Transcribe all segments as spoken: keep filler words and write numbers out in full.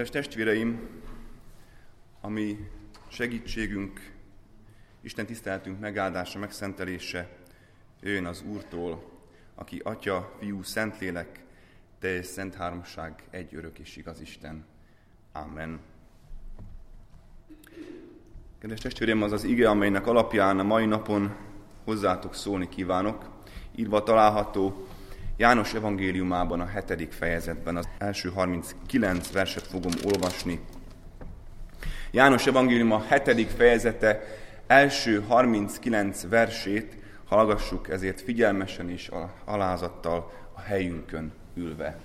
Kedves testvéreim, ami segítségünk, Isten tiszteletünk megáldása, megszentelése jöjjön az Úrtól, aki Atya, Fiú, Szentlélek, teljes szent háromság, egy örök és igaz Isten. Amen. Kedves testvéreim, az az ige, amelynek alapján a mai napon hozzátok szólni kívánok, írva található János evangéliumában a hetedik fejezetben, az első harminckilenc verset fogom olvasni. János evangélium a hetedik fejezete első harminckilenc versét hallgassuk ezért figyelmesen és alázattal a helyünkön ülve.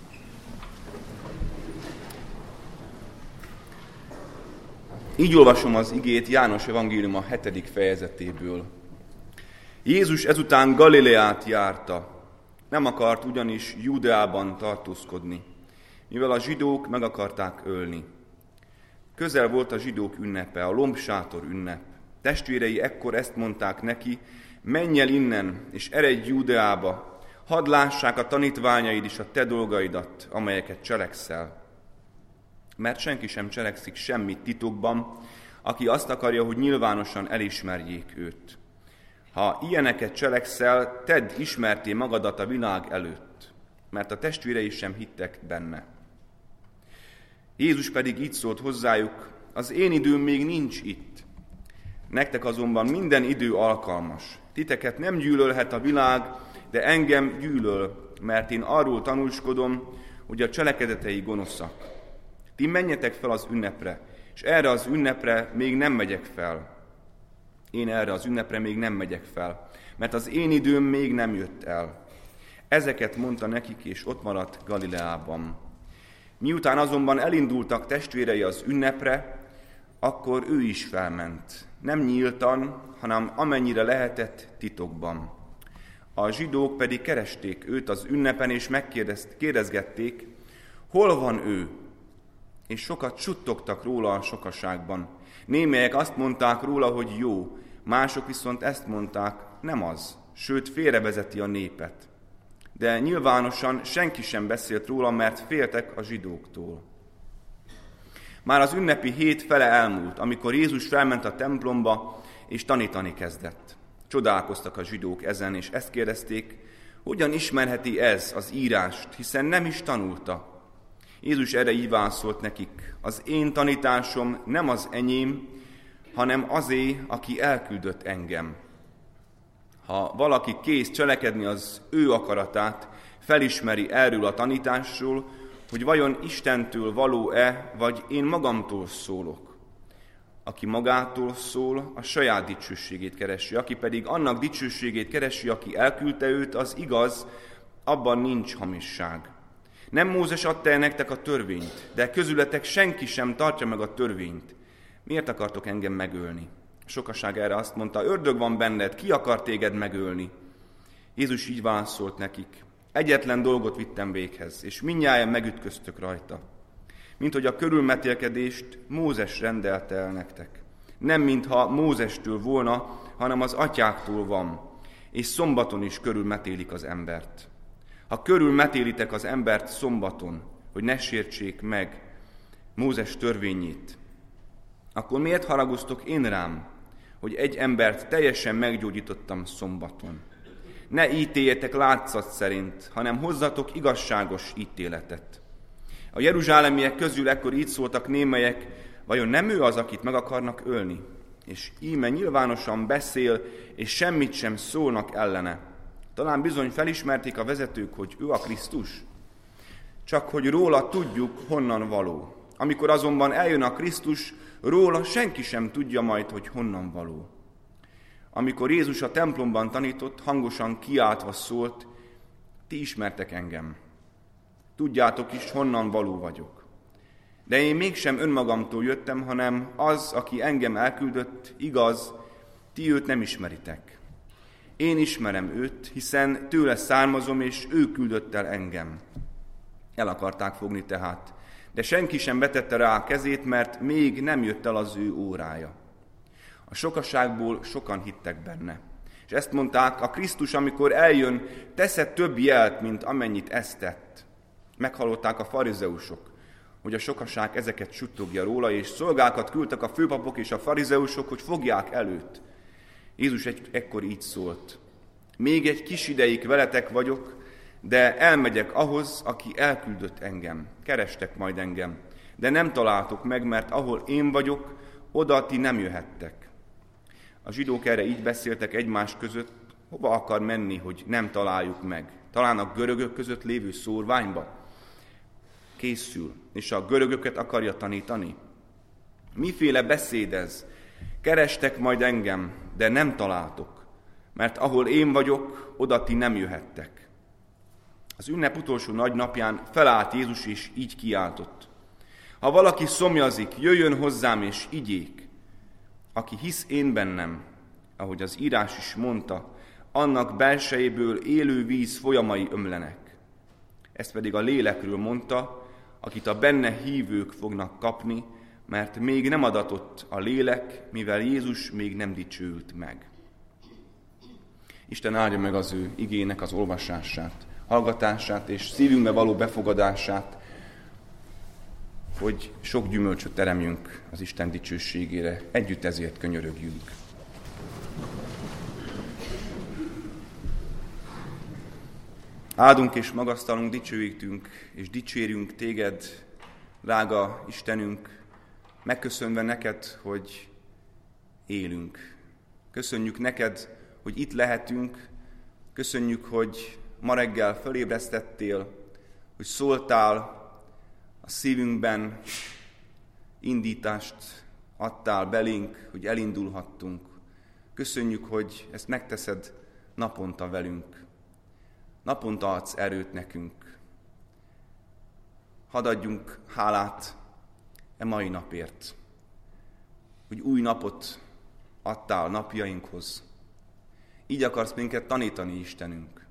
Így olvasom az igét János evangélium a hetedik fejezetéből. Jézus ezután Galileát járta, nem akart ugyanis Júdeában tartózkodni, mivel a zsidók meg akarták ölni. Közel volt a zsidók ünnepe, a lombsátor ünnep. Testvérei ekkor ezt mondták neki, menj el innen, és eredj Júdeába, hadd lássák a tanítványaid is a te dolgaidat, amelyeket cselekszel. Mert senki sem cselekszik semmit titokban, aki azt akarja, hogy nyilvánosan elismerjék őt. Ha ilyeneket cselekszel, tedd ismerté magadat a világ előtt, mert a testvérei sem hittek benne. Jézus pedig így szólt hozzájuk, az én időm még nincs itt. Nektek azonban minden idő alkalmas. Titeket nem gyűlölhet a világ, de engem gyűlöl, mert én arról tanúskodom, hogy a cselekedetei gonoszak. Ti menjetek fel az ünnepre, és erre az ünnepre még nem megyek fel. Én erre az ünnepre még nem megyek fel, mert az én időm még nem jött el. Ezeket mondta nekik, és ott maradt Galileában. Miután azonban elindultak testvérei az ünnepre, akkor ő is felment. Nem nyíltan, hanem amennyire lehetett titokban. A zsidók pedig keresték őt az ünnepen, és megkérdezgették, hol van ő? És sokat suttogtak róla a sokaságban. Némelyek azt mondták róla, hogy jó, mások viszont ezt mondták, nem az, sőt félrevezeti a népet. De nyilvánosan senki sem beszélt róla, mert féltek a zsidóktól. Már az ünnepi hét fele elmúlt, amikor Jézus felment a templomba, és tanítani kezdett. Csodálkoztak a zsidók ezen, és ezt kérdezték, hogyan ismerheti ez az írást, hiszen nem is tanulta. Jézus erre így válaszolt nekik, az én tanításom nem az enyém, hanem azé, aki elküldött engem. Ha valaki kész cselekedni az ő akaratát, felismeri erről a tanításról, hogy vajon Istentől való-e, vagy én magamtól szólok. Aki magától szól, a saját dicsőségét keresi, aki pedig annak dicsőségét keresi, aki elküldte őt, az igaz, abban nincs hamisság. Nem Mózes adta el nektek a törvényt, de közületek senki sem tartja meg a törvényt. Miért akartok engem megölni? A sokaság erre azt mondta, ördög van benned, ki akar téged megölni? Jézus így válaszolt nekik, egyetlen dolgot vittem véghez, és mindnyájan megütköztök rajta. Mint hogy a körülmetélkedést Mózes rendelte el nektek. Nem mintha Mózestől volna, hanem az atyáktól van, és szombaton is körülmetélik az embert. Ha körülmetélitek az embert szombaton, hogy ne sértsék meg Mózes törvényét, akkor miért haragoztok én rám, hogy egy embert teljesen meggyógyítottam szombaton? Ne ítéljetek látszat szerint, hanem hozzatok igazságos ítéletet. A jeruzsálemiek közül ekkor így szóltak némelyek, vajon nem ő az, akit meg akarnak ölni? És íme nyilvánosan beszél, és semmit sem szólnak ellene. Talán bizony felismerték a vezetők, hogy ő a Krisztus? Csak hogy róla tudjuk, honnan való. Amikor azonban eljön a Krisztus, róla senki sem tudja majd, hogy honnan való. Amikor Jézus a templomban tanított, hangosan kiáltva szólt, ti ismertek engem. Tudjátok is, honnan való vagyok. De én mégsem önmagamtól jöttem, hanem az, aki engem elküldött, igaz, ti őt nem ismeritek. Én ismerem őt, hiszen tőle származom, és ő küldött el engem. El akarták fogni tehát, de senki sem vetette rá a kezét, mert még nem jött el az ő órája. A sokaságból sokan hittek benne. És ezt mondták, a Krisztus, amikor eljön, teszett több jelt, mint amennyit ezt tett. Meghallották a farizeusok. hogy a sokaság ezeket suttogja róla, és szolgákat küldtek a főpapok és a farizeusok, hogy fogják előtt. Jézus egy, ekkor így szólt: még egy kis ideig veletek vagyok, de elmegyek ahhoz, aki elküldött engem. Kerestek majd engem, de nem találtok meg, mert ahol én vagyok, oda ti nem jöhettek. A zsidók erre így beszéltek egymás között: hova akar menni, hogy nem találjuk meg? Talán a görögök között lévő szórványba készül, és a görögöket akarja tanítani? Miféle beszéd ez? Kerestek majd engem, de nem találtok, mert ahol én vagyok, oda ti nem jöhettek. Az ünnep utolsó nagy napján felállt Jézus, és így kiáltott: ha valaki szomjazik, jöjjön hozzám és igyék. Aki hisz én bennem, ahogy az írás is mondta, annak belsejéből élő víz folyamai ömlenek. Ezt pedig a lélekről mondta, akit a benne hívők fognak kapni, mert még nem adatott a lélek, mivel Jézus még nem dicsőült meg. Isten áldja meg az ő igének az olvasását, hallgatását és szívünkbe való befogadását, hogy sok gyümölcsöt teremjünk az Isten dicsőségére. Együtt ezért könyörögjünk. Áldunk és magasztalunk, dicsőítünk és dicsérünk téged, drága Istenünk, megköszönve neked, hogy élünk. Köszönjük neked, hogy itt lehetünk, köszönjük, hogy ma reggel fölébresztettél, hogy szóltál a szívünkben, indítást adtál belénk, hogy elindulhattunk. Köszönjük, hogy ezt megteszed naponta velünk. Naponta adsz erőt nekünk. Hadd adjunk hálát e mai napért, hogy új napot adtál napjainkhoz. Így akarsz minket tanítani, Istenünk,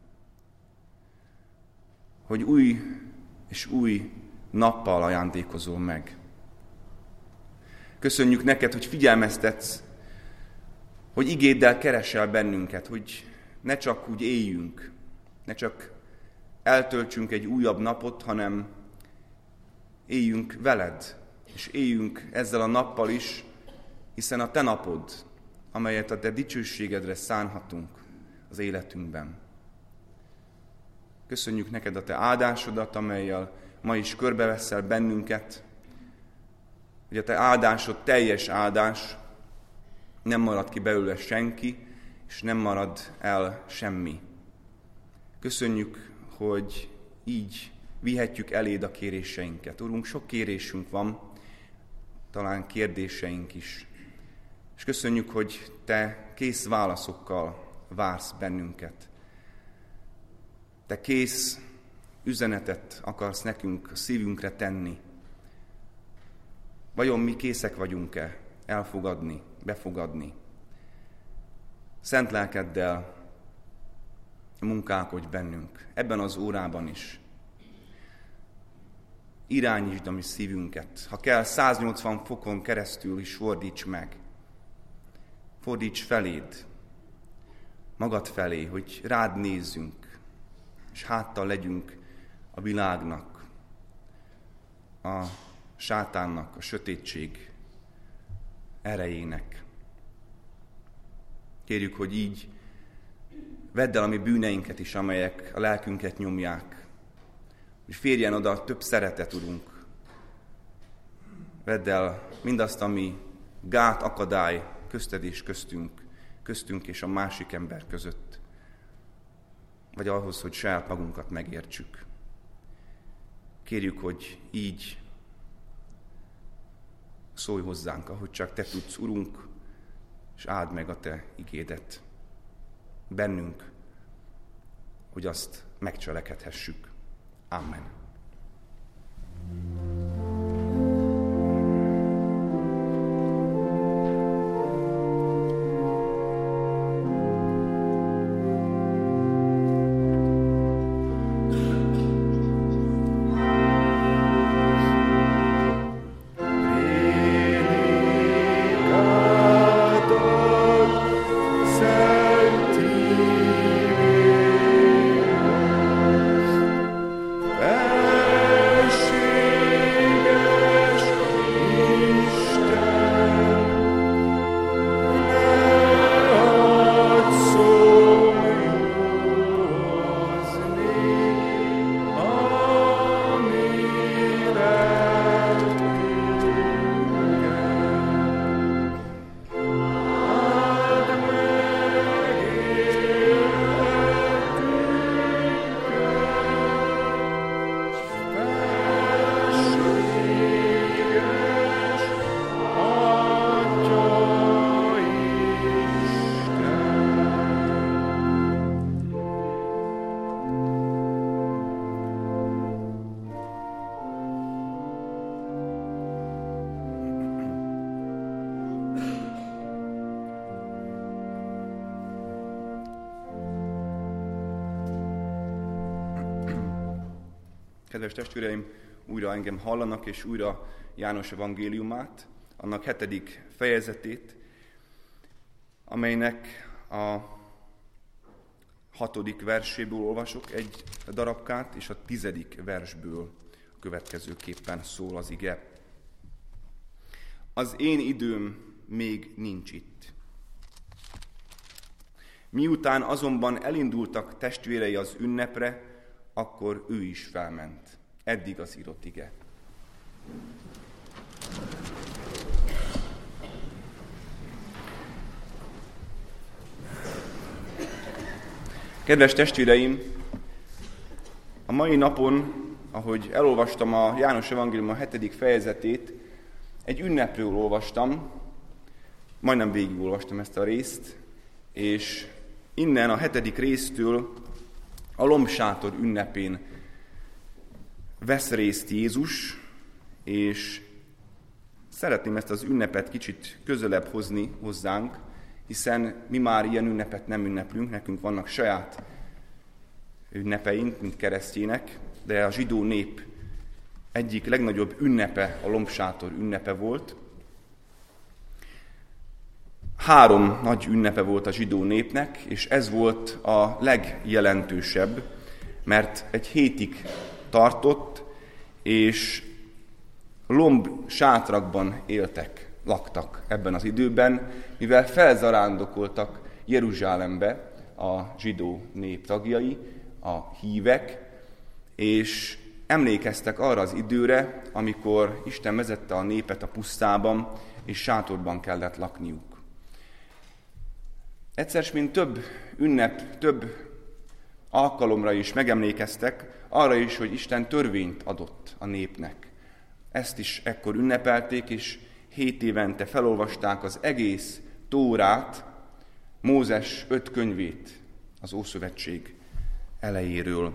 hogy új és új nappal ajándékozol meg. Köszönjük neked, hogy figyelmeztetsz, hogy igéddel keresel bennünket, hogy ne csak úgy éljünk, ne csak eltöltsünk egy újabb napot, hanem éljünk veled, és éljünk ezzel a nappal is, hiszen a te napod, amelyet a te dicsőségedre szánhatunk az életünkben. Köszönjük neked a te áldásodat, amellyel ma is körbeveszel bennünket, hogy a te áldásod teljes áldás, nem marad ki belőle senki, és nem marad el semmi. Köszönjük, hogy így vihetjük eléd a kéréseinket. Urunk, sok kérésünk van, talán kérdéseink is. És köszönjük, hogy te kész válaszokkal vársz bennünket. Te kész üzenetet akarsz nekünk a szívünkre tenni. Vajon mi készek vagyunk-e elfogadni, befogadni? Szent lelkeddel munkálkodj bennünk, ebben az órában is. Irányítsd a mi szívünket. Ha kell, száznyolcvan fokon keresztül is fordíts meg. Fordíts feléd, magad felé, hogy rád nézzünk, és háttal legyünk a világnak, a sátánnak, a sötétség erejének. Kérjük, hogy így vedd el a mi bűneinket is, amelyek a lelkünket nyomják, hogy férjen oda több szeretet, Urunk. Vedd el mindazt, ami gát, akadály közted és köztünk, köztünk és a másik ember között, vagy ahhoz, hogy saját magunkat megértsük. Kérjük, hogy így szólj hozzánk, ahogy csak te tudsz, Urunk, és áld meg a te igédet bennünk, hogy azt megcselekedhessük. Amen. She Kedves testvéreim, újra engem hallanak, és újra János evangéliumát, annak hetedik fejezetét, amelynek a hatodik verséből olvasok egy darabkát, és a tizedik versből a következőképpen szól az ige. Az én időm még nincs itt. Miután azonban elindultak testvérei az ünnepre, akkor ő is felment. Eddig az írott ige. Kedves testvéreim, a mai napon, ahogy elolvastam a János evangélium a hetedik fejezetét, egy ünnepről olvastam, majdnem végigolvastam ezt a részt, és innen a hetedik résztől a lombsátor ünnepén vesz részt Jézus, és szeretném ezt az ünnepet kicsit közelebb hozni hozzánk, hiszen mi már ilyen ünnepet nem ünneplünk, nekünk vannak saját ünnepeink, mint keresztjének, de a zsidó nép egyik legnagyobb ünnepe a lombsátor ünnepe volt. Három nagy ünnepe volt a zsidó népnek, és ez volt a legjelentősebb, mert egy hétig tartott, és lomb sátrakban éltek, laktak ebben az időben, mivel felzarándokoltak Jeruzsálembe a zsidó nép tagjai, a hívek, és emlékeztek arra az időre, amikor Isten vezette a népet a pusztában, és sátorban kellett lakniuk. Egyszer, mint több ünnep, több alkalomra is megemlékeztek, arra is, hogy Isten törvényt adott a népnek. Ezt is ekkor ünnepelték, és hét évente felolvasták az egész Tórát, Mózes öt könyvét az Ószövetség elejéről.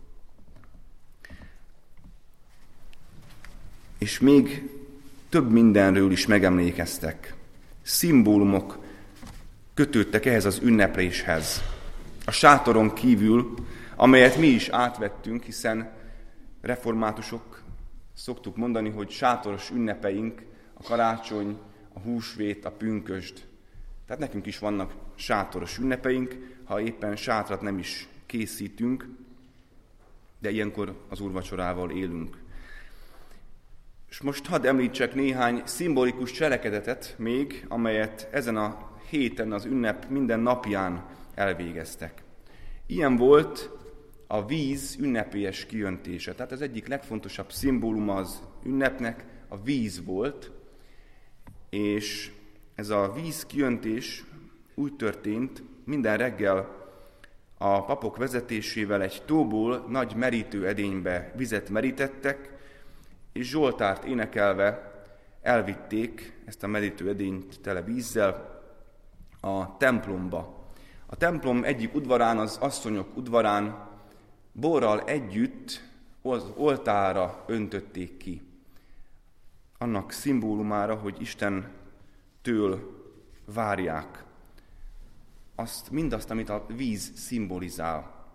És még több mindenről is megemlékeztek. Szimbólumok kötődtek ehhez az ünnepléshez. A sátoron kívül, amelyet mi is átvettünk, hiszen reformátusok szoktuk mondani, hogy sátoros ünnepeink a karácsony, a húsvét, a pünkösd. Tehát nekünk is vannak sátoros ünnepeink, ha éppen sátrat nem is készítünk, de ilyenkor az úrvacsorával élünk. És most hadd említsek néhány szimbolikus cselekedetet még, amelyet ezen a héten az ünnep minden napján elvégeztek. Ilyen volt a víz ünnepélyes kijöntése. Tehát az egyik legfontosabb szimbóluma az ünnepnek a víz volt, és ez a víz kijöntés úgy történt, minden reggel a papok vezetésével egy tóból nagy merítő edénybe vizet merítettek, és zsoltárt énekelve elvitték ezt a merítő edényt tele vízzel a templomba. A templom egyik udvarán, az asszonyok udvarán borral együtt az oltárra öntötték ki. Annak szimbólumára, hogy Istentől várják azt, mindazt, amit a víz szimbolizál.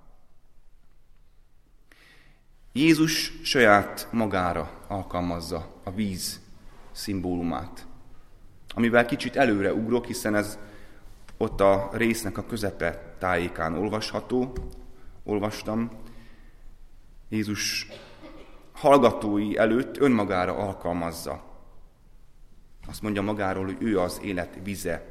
Jézus saját magára alkalmazza a víz szimbólumát, amivel kicsit előre ugrok, hiszen ez ott a résznek a közepe tájékán olvasható, olvastam. Jézus hallgatói előtt önmagára alkalmazza. Azt mondja magáról, hogy ő az élet vize.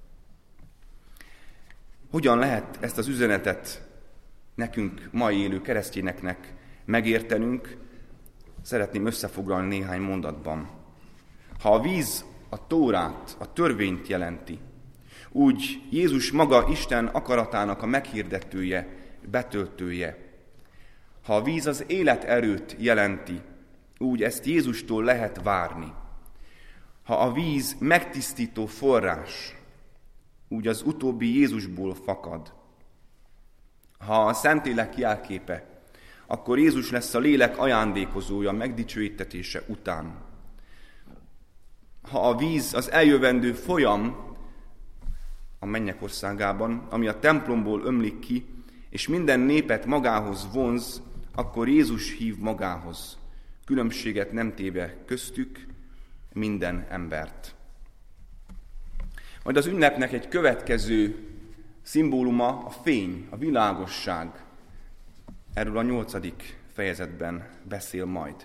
Hogyan lehet ezt az üzenetet nekünk, mai élő keresztényeknek megértenünk? Szeretném összefoglalni néhány mondatban. Ha a víz a Tórát, a törvényt jelenti, úgy Jézus maga Isten akaratának a meghirdetője, betöltője. Ha a víz az életerőt jelenti, úgy ezt Jézustól lehet várni. Ha a víz megtisztító forrás, úgy az utóbbi Jézusból fakad. Ha a Szentlélek jelképe, akkor Jézus lesz a lélek ajándékozója megdicsőítetése után. Ha a víz az eljövendő folyam a mennyek országában, ami a templomból ömlik ki, és minden népet magához vonz, akkor Jézus hív magához, különbséget nem téve köztük minden embert. Majd az ünnepnek egy következő szimbóluma a fény, a világosság. Erről a nyolcadik fejezetben beszél majd.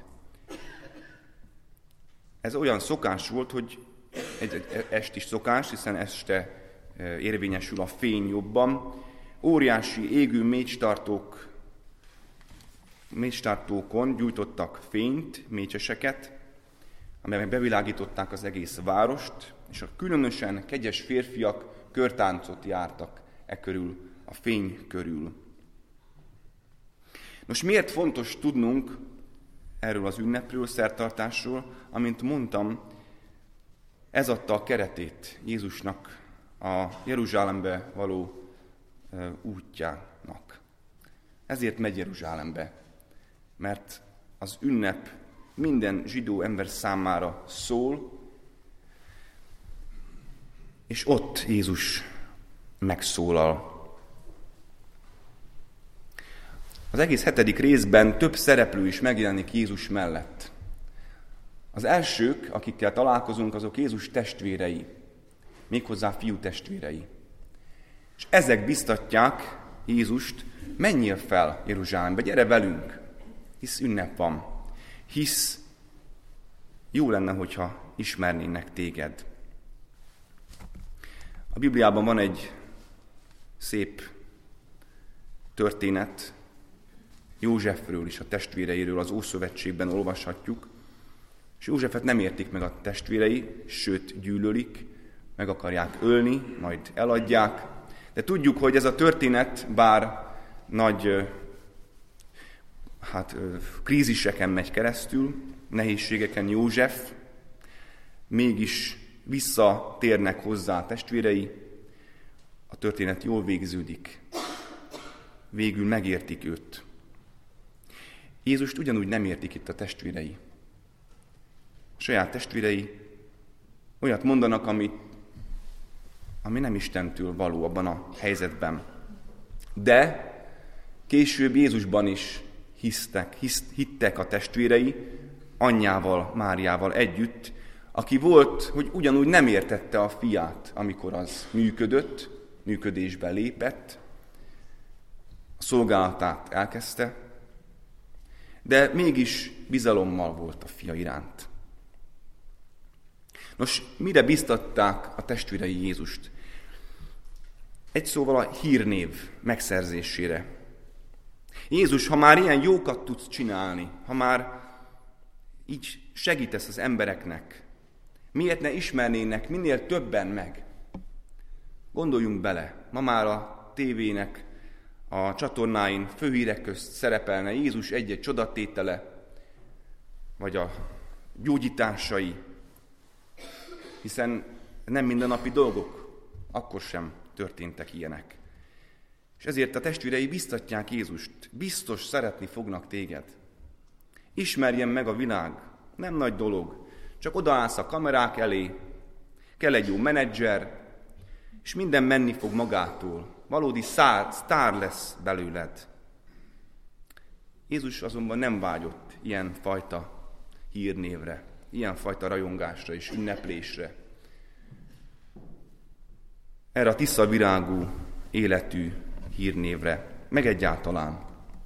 Ez olyan szokás volt, hogy egy, egy estis szokás, hiszen este érvényesül a fény jobban. Óriási égő mécstartók, mécstartókon gyújtottak fényt, mécseseket, amelyek bevilágították az egész várost, és a különösen kegyes férfiak körtáncot jártak e körül, a fény körül. Most miért fontos tudnunk erről az ünnepről, szertartásról? Amint mondtam, ez adta a keretét Jézusnak a Jeruzsálembe való útjának. Ezért megy Jeruzsálembe, mert az ünnep minden zsidó ember számára szól, és ott Jézus megszólal. Az egész hetedik részben több szereplő is megjelenik Jézus mellett. Az elsők, akikkel találkozunk, azok Jézus testvérei, méghozzá fiú testvérei. És ezek biztatják Jézust, menjél fel Jeruzsálembe, gyere velünk, hisz ünnep van, hisz jó lenne, hogyha ismernének téged. A Bibliában van egy szép történet Józsefről és a testvéreiről, az Ószövetségben olvashatjuk, és Józsefet nem értik meg a testvérei, sőt gyűlölik, meg akarják ölni, majd eladják, de tudjuk, hogy ez a történet, bár nagy hát, kríziseken megy keresztül, nehézségeken József, mégis visszatérnek hozzá a testvérei, a történet jól végződik. Végül megértik őt. Jézust ugyanúgy nem értik itt a testvérei. A saját testvérei olyat mondanak, ami, ami nem Istentől való abban a helyzetben. De később Jézusban is hisztek, hisz, hittek a testvérei, anyjával, Máriával együtt, aki volt, hogy ugyanúgy nem értette a fiát, amikor az működött, működésbe lépett, a szolgálatát elkezdte, de mégis bizalommal volt a fia iránt. Nos, mire biztatták a testvérei Jézust? Egy szóval a hírnév megszerzésére. Jézus, ha már ilyen jókat tudsz csinálni, ha már így segítesz az embereknek, miért ne ismernének minél többen meg? Gondoljunk bele, ma már a tévének, a csatornáin főhírek közt szerepelne Jézus egy-egy csodatétele, vagy a gyógyításai, hiszen nem mindennapi dolgok, akkor sem történtek ilyenek. És ezért a testvérei biztatják Jézust, biztos szeretni fognak téged. Ismerjen meg a világ, nem nagy dolog, csak odaállsz a kamerák elé, kell egy jó menedzser, és minden menni fog magától. Valódi szár, sztár lesz belőled. Jézus azonban nem vágyott ilyen fajta hírnévre, ilyen fajta rajongásra és ünneplésre. Erre a tiszavirágú életű hírnévre, meg egyáltalán.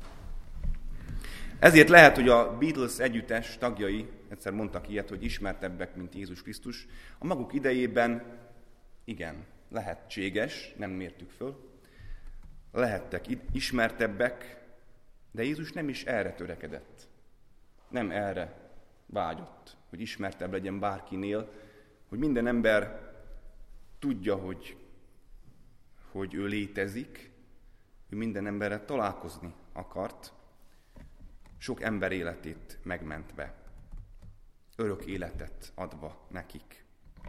Ezért lehet, hogy a Beatles együttes tagjai, egyszer mondtak ilyet, hogy ismertebbek, mint Jézus Krisztus, a maguk idejében igen, lehetséges, nem mértük föl, lehettek ismertebbek, de Jézus nem is erre törekedett. Nem erre vágyott, hogy ismertebb legyen bárkinél, hogy minden ember tudja, hogy, hogy ő létezik, ő minden emberrel találkozni akart, sok ember életét megmentve, örök életet adva nekik.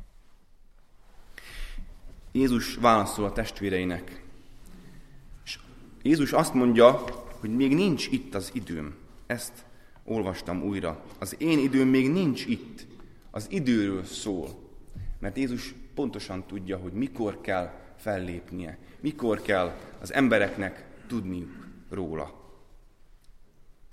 Jézus válaszol a testvéreinek, és Jézus azt mondja, hogy még nincs itt az időm. Ezt olvastam újra. Az én időm még nincs itt. Az időről szól. Mert Jézus pontosan tudja, hogy mikor kell fellépnie, mikor kell az embereknek tudniuk róla.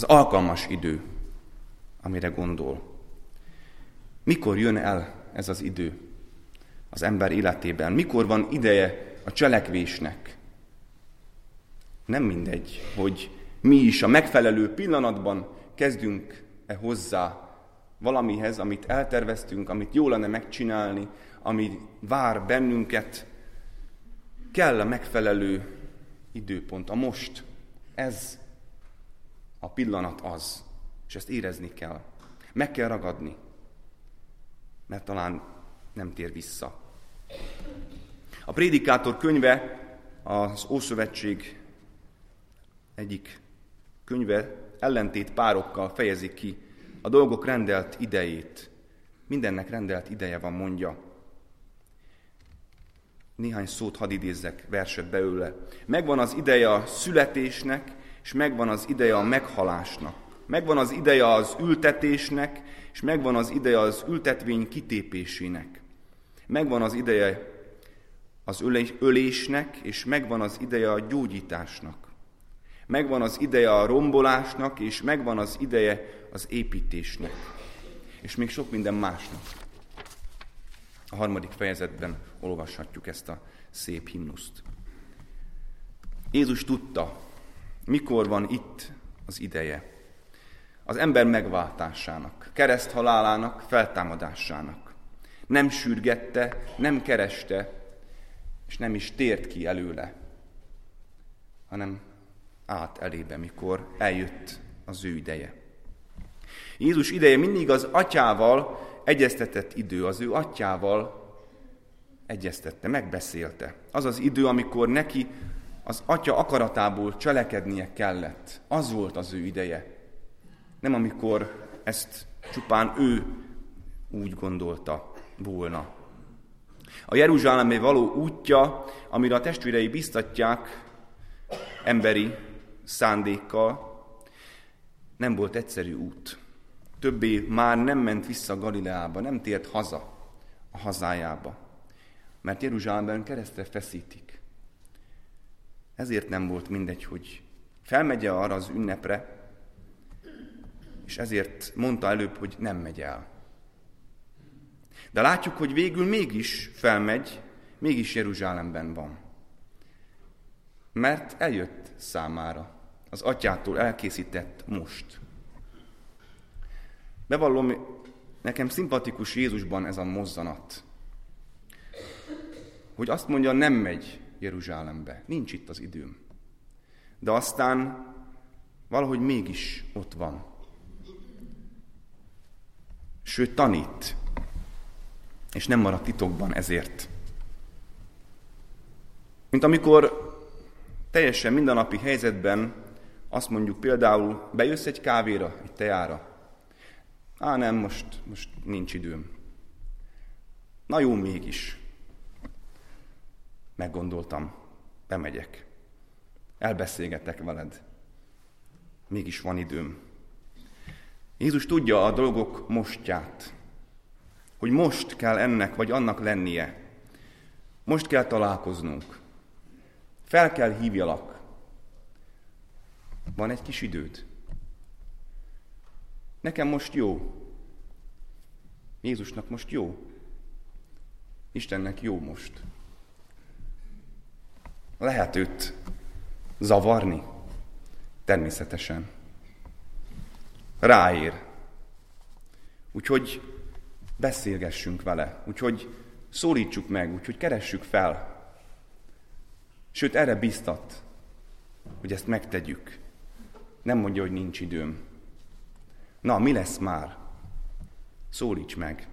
az alkalmas idő, amire gondol. Mikor jön el ez az idő az ember életében? Mikor van ideje a cselekvésnek? Nem mindegy, hogy mi is a megfelelő pillanatban kezdünk-e hozzá valamihez, amit elterveztünk, amit jó lenne megcsinálni, ami vár bennünket. Kell a megfelelő időpont, a most. Ez a pillanat az, és ezt érezni kell. Meg kell ragadni, mert talán nem tér vissza. A Prédikátor könyve az Ószövetség egyik könyve ellentét párokkal fejezi ki a dolgok rendelt idejét. Mindennek rendelt ideje van, mondja. Néhány szót hadd idézzek, verset belőle. Megvan az ideje a születésnek, és megvan az ideje a meghalásnak. Megvan az ideje az ültetésnek, és megvan az ideje az ültetvény kitépésének. Megvan az ideje az ölésnek, és megvan az ideje a gyógyításnak. Megvan az ideje a rombolásnak, és megvan az ideje az építésnek. És még sok minden másnak. A harmadik fejezetben olvashatjuk ezt a szép himnuszt. Jézus tudta, mikor van itt az ideje. Az ember megváltásának, kereszthalálának, feltámadásának. Nem sürgette, nem kereste, és nem is tért ki előle, hanem állt elébe, mikor eljött az ő ideje. Jézus ideje mindig az atyával egyeztetett idő, az ő atyával egyeztette, megbeszélte. Az az idő, amikor neki az atya akaratából cselekednie kellett. Az volt az ő ideje. Nem amikor ezt csupán ő úgy gondolta volna. A Jeruzsálembe való útja, amire a testvérei biztatják emberi szándékkal, nem volt egyszerű út. Többé már nem ment vissza Galileába, nem tért haza a hazájába, mert Jeruzsálemben keresztre feszítik. Ezért nem volt mindegy, hogy felmegye arra az ünnepre, és ezért mondta előbb, hogy nem megy el. De látjuk, hogy végül mégis felmegy, mégis Jeruzsálemben van. Mert eljött számára az atyától elkészített most. Bevallom, nekem szimpatikus Jézusban ez a mozzanat, hogy azt mondja, nem megy Jeruzsálembe, nincs itt az időm. De aztán valahogy mégis ott van. Sőt, tanít, és nem marad titokban ezért. Mint amikor teljesen mindennapi helyzetben azt mondjuk például, bejössz egy kávéra, egy teára. Á, nem, most, most nincs időm. Na jó, mégis. Meggondoltam, bemegyek. Elbeszélgetek veled. Mégis van időm. Jézus tudja a dolgok mostját. Hogy most kell ennek vagy annak lennie. Most kell találkoznunk. Fel kell hívjalak. Van egy kis időd? Nekem most jó. Jézusnak most jó. Istennek jó most. Lehet őt zavarni? Természetesen. Ráér. Úgyhogy beszélgessünk vele. Úgyhogy szólítsuk meg, úgyhogy keressük fel. Sőt, erre biztat, hogy ezt megtegyük. Nem mondja, hogy nincs időm. Na, mi lesz már? Szólíts meg.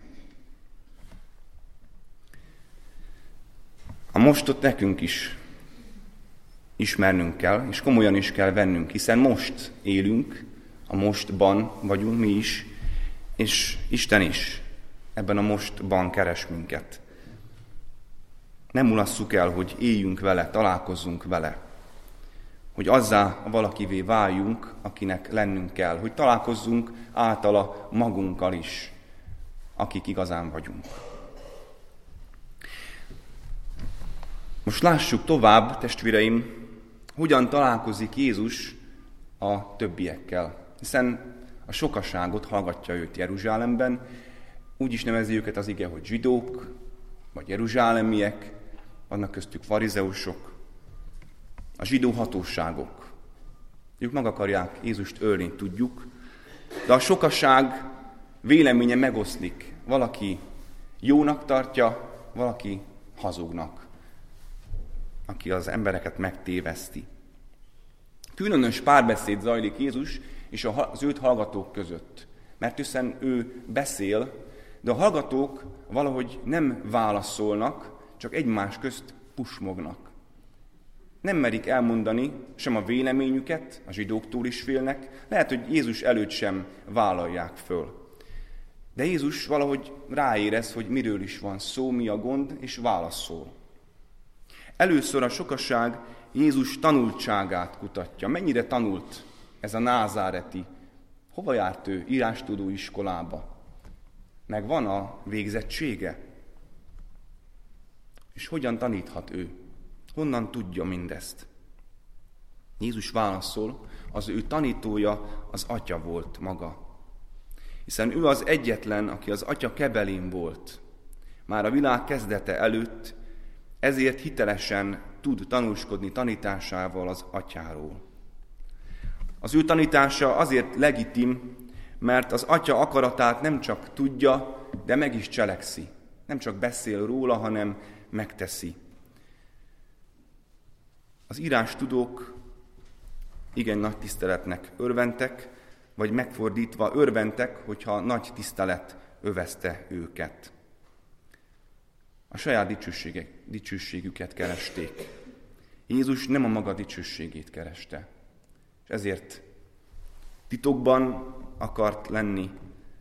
A mostot nekünk is ismernünk kell, és komolyan is kell vennünk, hiszen most élünk, a mostban vagyunk mi is, és Isten is ebben a mostban keres minket. Nem mulasszuk el, hogy éljünk vele, találkozzunk vele, hogy azzá valakivé váljunk, akinek lennünk kell, hogy találkozzunk általa magunkkal is, akik igazán vagyunk. Most lássuk tovább, testvéreim, hogyan találkozik Jézus a többiekkel, hiszen a sokaságot hallgatja őt Jeruzsálemben, úgy is nevezi őket az ige, hogy zsidók, vagy jeruzsálemiek, vannak köztük farizeusok, a zsidó hatóságok. Ők meg akarják Jézust ölni, tudjuk, de a sokaság véleménye megoszlik. Valaki jónak tartja, valaki hazugnak, aki az embereket megtéveszti. Különös párbeszéd zajlik Jézus és az őt hallgatók között, mert hiszen ő beszél, de a hallgatók valahogy nem válaszolnak, csak egymás közt pusmognak. Nem merik elmondani sem a véleményüket, a zsidóktól is félnek, lehet, hogy Jézus előtt sem vállalják föl. De Jézus valahogy ráérez, hogy miről is van szó, mi a gond, és válaszol. Először a sokaság Jézus tanultságát kutatja. Mennyire tanult ez a názáreti? Hova járt ő? Írástudó iskolába. Meg van a végzettsége? És hogyan taníthat ő? Honnan tudja mindezt? Jézus válaszol, az ő tanítója az Atya volt maga. Hiszen ő az egyetlen, aki az Atya kebelén volt. Már a világ kezdete előtt, ezért hitelesen tud tanúskodni tanításával az Atyáról. Az ő tanítása azért legitim, mert az Atya akaratát nem csak tudja, de meg is cselekszi. Nem csak beszél róla, hanem megteszi. Az írástudók igen nagy tiszteletnek örventek, vagy megfordítva örventek, hogyha nagy tisztelet övezte őket. A saját dicsőségüket keresték. Jézus nem a maga dicsőségét kereste, és ezért titokban akart lenni,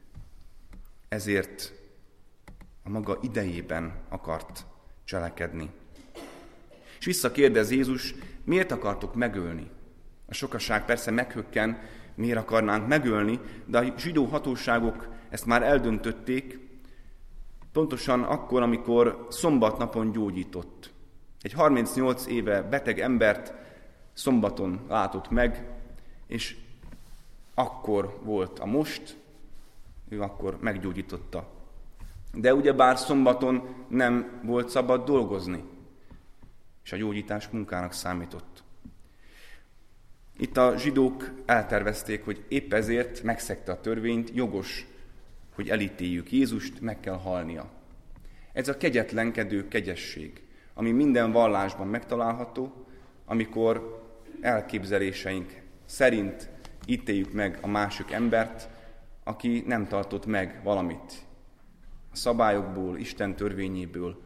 ezért a maga idejében akart cselekedni. És visszakérdez Jézus, miért akartok megölni? A sokaság persze meghökken, miért akarnánk megölni, de a zsidó hatóságok ezt már eldöntötték, pontosan akkor, amikor szombatnapon gyógyított. Egy harmincnyolc éve beteg embert szombaton látott meg, és akkor volt a most, ő akkor meggyógyította. De ugyebár szombaton nem volt szabad dolgozni, és a gyógyítás munkának számított. Itt a zsidók eltervezték, hogy épp ezért megszegte a törvényt, jogos, hogy elítéljük Jézust, meg kell halnia. Ez a kegyetlenkedő kegyesség, ami minden vallásban megtalálható, amikor elképzeléseink szerint ítéljük meg a másik embert, aki nem tartott meg valamit a szabályokból, Isten törvényéből.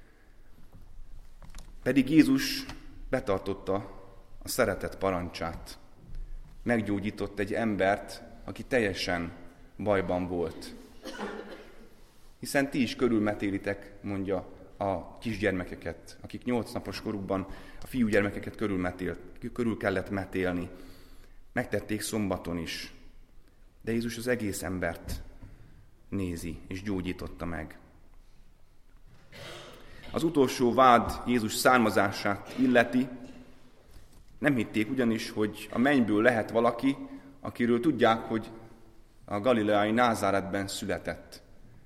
Pedig Jézus betartotta a szeretet parancsát. Meggyógyított egy embert, aki teljesen bajban volt. Hiszen ti is körülmetélitek, mondja, a kisgyermekeket, akik nyolc napos korukban a fiúgyermekeket körülmetélt, körül kellett metélni. Megtették szombaton is. De Jézus az egész embert nézi és gyógyította meg. Az utolsó vád Jézus származását illeti. Nem hitték ugyanis, hogy a mennyből lehet valaki, akiről tudják, hogy a galileai Názáretben született.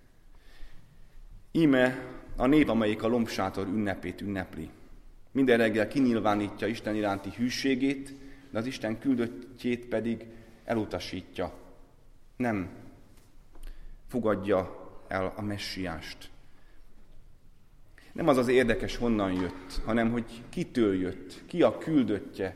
Íme a nép, amelyik a lombsátor ünnepét ünnepli. Minden reggel kinyilvánítja Isten iránti hűségét, de az Isten küldöttjét pedig elutasítja. Nem fogadja el a messiást. Nem az az érdekes, honnan jött, hanem hogy kitől jött, ki a küldöttje.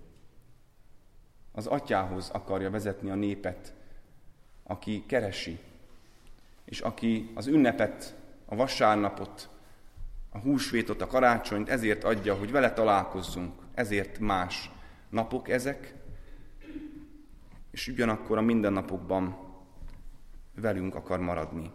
Az Atyához akarja vezetni a népet, aki keresi, és aki az ünnepet, a vasárnapot, a húsvétot, a karácsonyt ezért adja, hogy vele találkozzunk, ezért más napok ezek, és ugyanakkor a mindennapokban velünk akar maradni.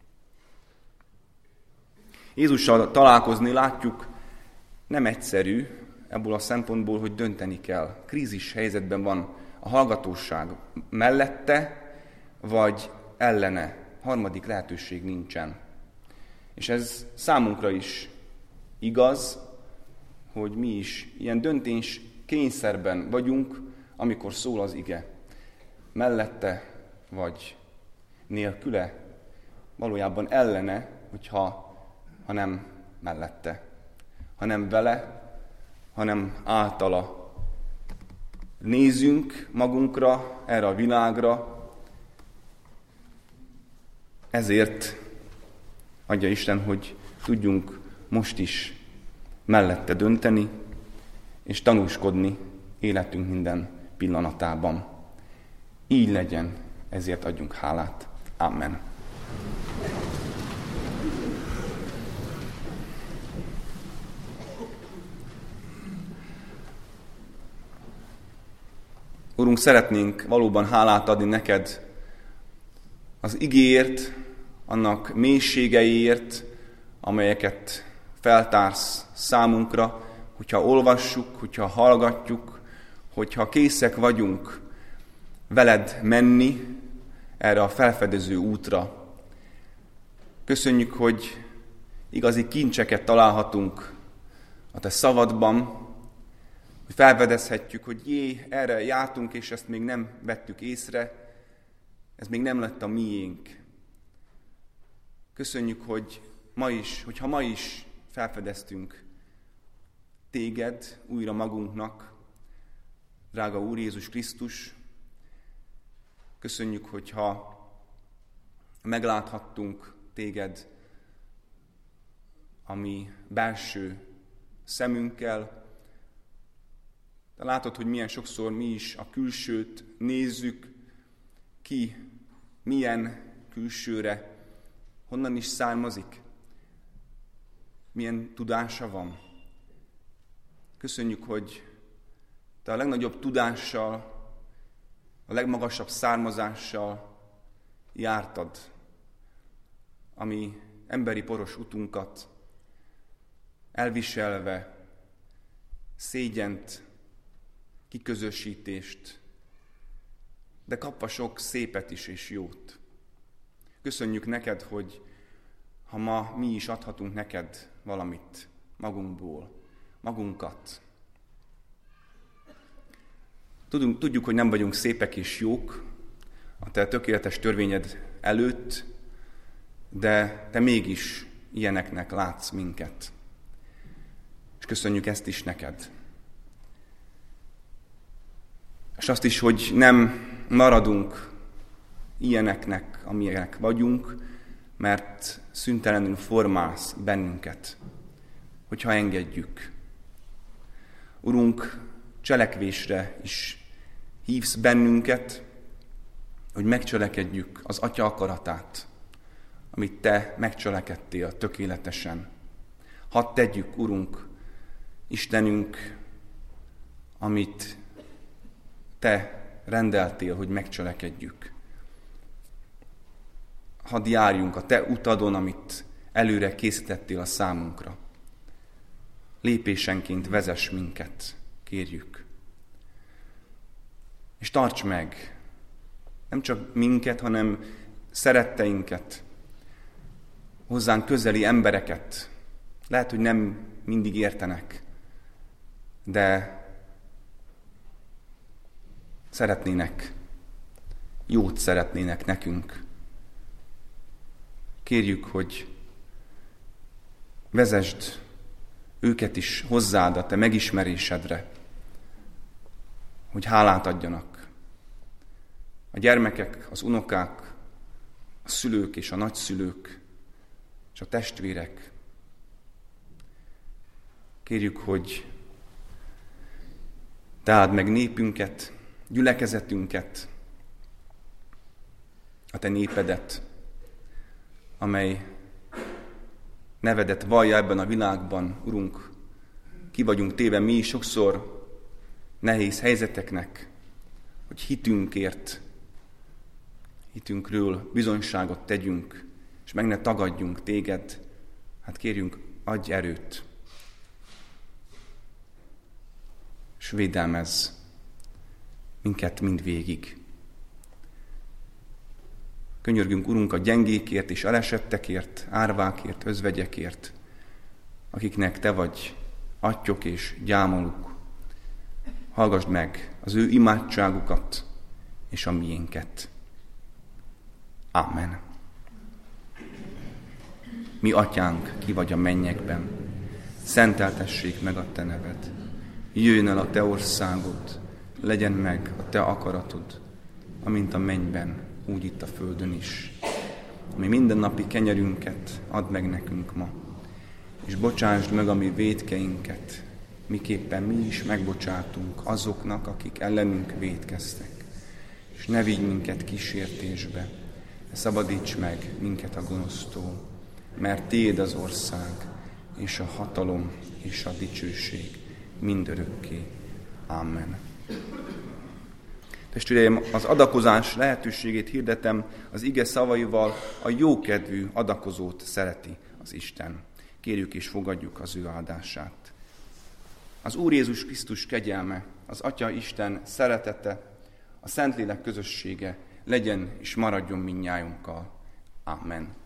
Jézussal találkozni, látjuk, nem egyszerű ebből a szempontból, hogy dönteni kell. Krízis helyzetben van a hallgatóság mellette, vagy ellene. Harmadik lehetőség nincsen. És ez számunkra is igaz, hogy mi is ilyen döntés kényszerben vagyunk, amikor szól az ige. mellette, vagy nélküle, valójában ellene, hogyha, ha nem mellette, hanem vele, hanem általa. Nézzünk magunkra, erre a világra, ezért adja Isten, hogy tudjunk most is mellette dönteni, és tanúskodni életünk minden pillanatában. Így legyen, ezért adjunk hálát. Amen. Urunk, szeretnénk valóban hálát adni neked az igéért, annak mélységeiért, amelyeket feltársz számunkra, hogyha olvassuk, hogyha hallgatjuk, hogyha készek vagyunk veled menni erre a felfedező útra. Köszönjük, hogy igazi kincseket találhatunk a te szavadban, hogy felfedezhetjük, hogy jé, erre jártunk, és ezt még nem vettük észre, ez még nem lett a miénk. Köszönjük, hogy ma is, hogyha ma is felfedeztünk téged újra magunknak, drága Úr Jézus Krisztus. Köszönjük, hogyha megláthattunk téged a mi belső szemünkkel. De látod, hogy milyen sokszor mi is a külsőt nézzük, ki milyen külsőre, honnan is származik, milyen tudása van. Köszönjük, hogy te a legnagyobb tudással, a legmagasabb származással jártad a mi emberi poros utunkat, elviselve szégyent, kiközösítést, de kapva sok szépet is és jót. Köszönjük neked, hogy ha ma mi is adhatunk neked valamit magunkból, magunkat. Tudunk, tudjuk, hogy nem vagyunk szépek és jók a te tökéletes törvényed előtt, de te mégis ilyeneknek látsz minket. És köszönjük ezt is neked. És azt is, hogy nem maradunk ilyeneknek, amilyenek vagyunk, mert szüntelenül formálsz bennünket, hogyha engedjük. Urunk, cselekvésre is hívsz bennünket, hogy megcselekedjük az Atya akaratát, amit te megcselekedtél tökéletesen. Hadd tegyük, Urunk, Istenünk, amit te rendeltél, hogy megcselekedjük. Hadd járjunk a te utadon, amit előre készítettél a számunkra. Lépésenként vezess minket, kérjük. És tarts meg, nem csak minket, hanem szeretteinket, hozzánk közeli embereket. Lehet, hogy nem mindig értenek, de szeretnének, jót szeretnének nekünk. Kérjük, hogy vezesd őket is hozzád a te megismerésedre, hogy hálát adjanak. A gyermekek, az unokák, a szülők és a nagyszülők, és a testvérek. Kérjük, hogy te áld meg népünket, gyülekezetünket, a te népedet, amely nevedet vallja ebben a világban, Urunk, ki vagyunk téve mi is sokszor nehéz helyzeteknek, hogy hitünkért, hitünkről bizonyságot tegyünk, és meg ne tagadjunk téged, hát kérjünk, adj erőt, és védelmezz minket mindvégig. Könyörgünk, Urunk, a gyengékért és elesettekért, árvákért, özvegyekért, akiknek te vagy atyok és gyámoluk. Hallgasd meg az ő imádságukat, és a miénket. Amen. Mi atyánk, ki vagy a mennyekben, szenteltessék meg a te neved. Jöjjön el a te országod, legyen meg a te akaratod, amint a mennyben, úgy itt a földön is. Mi mindennapi kenyerünket add meg nekünk ma, és bocsásd meg a mi vétkeinket, miképpen mi is megbocsátunk azoknak, akik ellenünk vétkeztek. És ne vigy minket kísértésbe, de szabadíts meg minket a gonosztól, mert tiéd az ország, és a hatalom, és a dicsőség mindörökké. Amen. Testvéreim, az adakozás lehetőségét hirdetem az ige szavaival, a jókedvű adakozót szereti az Isten. Kérjük és fogadjuk az ő áldását. Az Úr Jézus Krisztus kegyelme, az Atya Isten szeretete, a Szentlélek közössége legyen és maradjon mindnyájunkkal. Amen.